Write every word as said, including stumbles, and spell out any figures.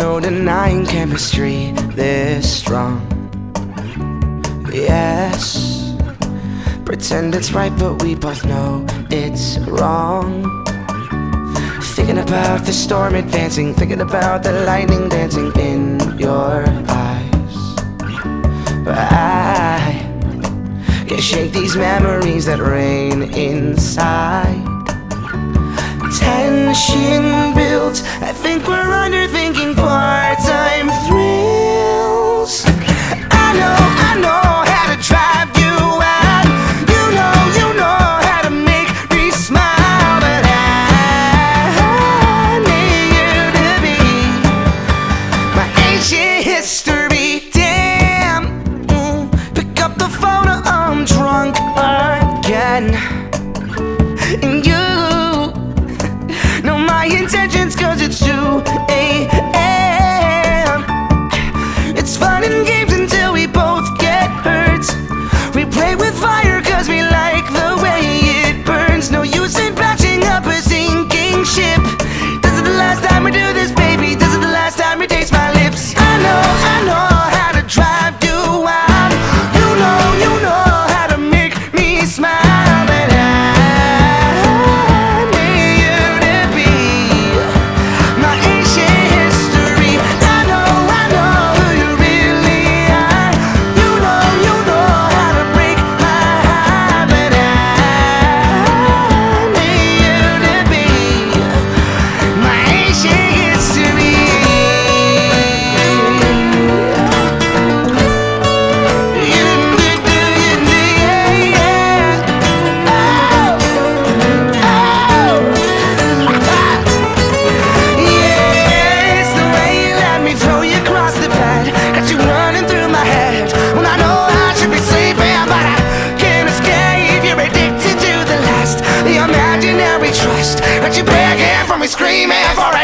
no denying chemistry this strong. Yes, pretend it's right, but we both know it's wrong. Thinking about the storm advancing, thinking about the lightning dancing in your eyes. But I can't shake these memories that reign inside. Tension builds, I think we're underthinking part-time thrills. I know, I know how to drive you out. You know, you know how to make me smile. But I need you to be my ancient history. Damn, mm, pick up the phone or I'm drunk again. And you know my intentions, cause it's two A M It's fun and games until we both get hurt. We play with fire cause we like the way it burns. No use in patching up a sinking ship. This is the last time we do this, baby. This is the last time you taste my lips. I know, I know how to drive you out. You know, you know how to make me smile. But I need you to be my ancient history. I know, I know who you really are. You know, you know how to break my heart. But I need you to be my ancient history. Yes, the way you let me throw you across the bed, got you running through my head. When I know I should be sleeping, but I can't escape. You're addicted to the lust, the imaginary trust. Got you begging for me, screaming for it.